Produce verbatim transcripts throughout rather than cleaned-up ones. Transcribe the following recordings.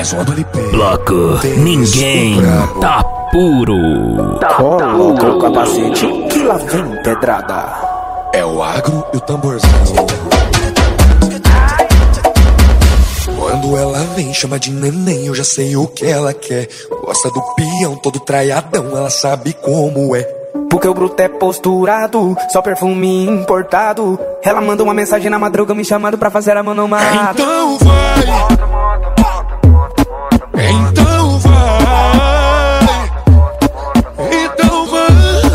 Mais uma do L P. Bloco, ninguém tá puro. Tá Coloca o capacete que lá vem pedrada. É o agro e o tamborzão. Quando ela vem, chama de neném, eu já sei o que ela quer. Gosta do peão, todo traiadão, ela sabe como é. Porque o bruto é posturado, só perfume importado. Ela manda uma mensagem na madruga me chamando pra fazer a mão no mato. Então vai, então vai, então vai,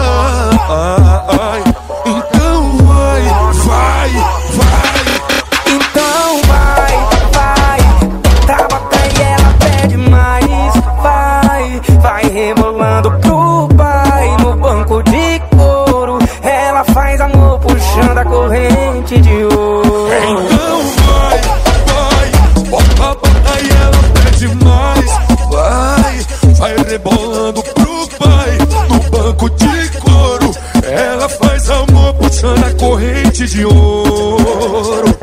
então vai, vai, vai. Então vai, vai, trava e ela pede mais. Vai, vai rebolando pro pai no banco de couro. Ela faz amor puxando a corrente de ouro. Então vai, vai, bota, bota e ela pede mais. Vai, vai rebolando pro pai no banco de couro. Ela faz amor puxando a corrente de ouro.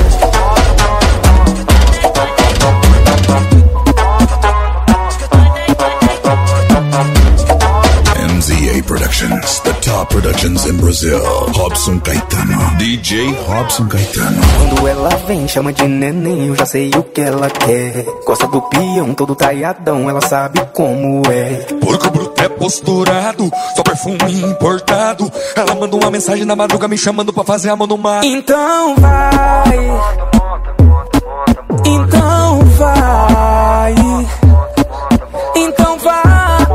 M Z A Productions, the top productions in Brazil. Robson Caetano, D J Robson Caetano. Quando ela vem, chama de neném, eu já sei o que ela quer. Gosta do peão, todo traiadão, ela sabe como é. Porque o bruto é posturado, só perfume importado. Ela manda uma mensagem na madruga me chamando pra fazer a mão no mar. Então vai, então vai, então vai,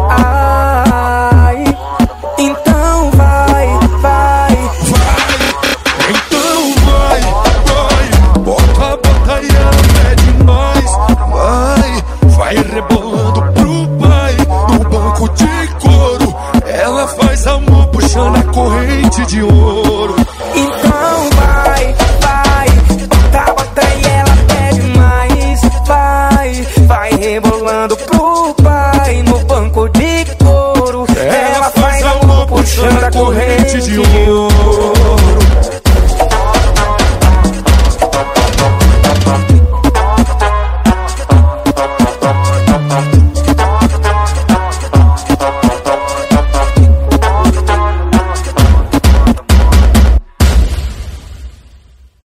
então vai, vai, vai, então vai, vai, bota, bota e ela pede mais. Vai, vai rebolando pro pai no banco de couro. Ela faz amor puxando a corrente de ouro.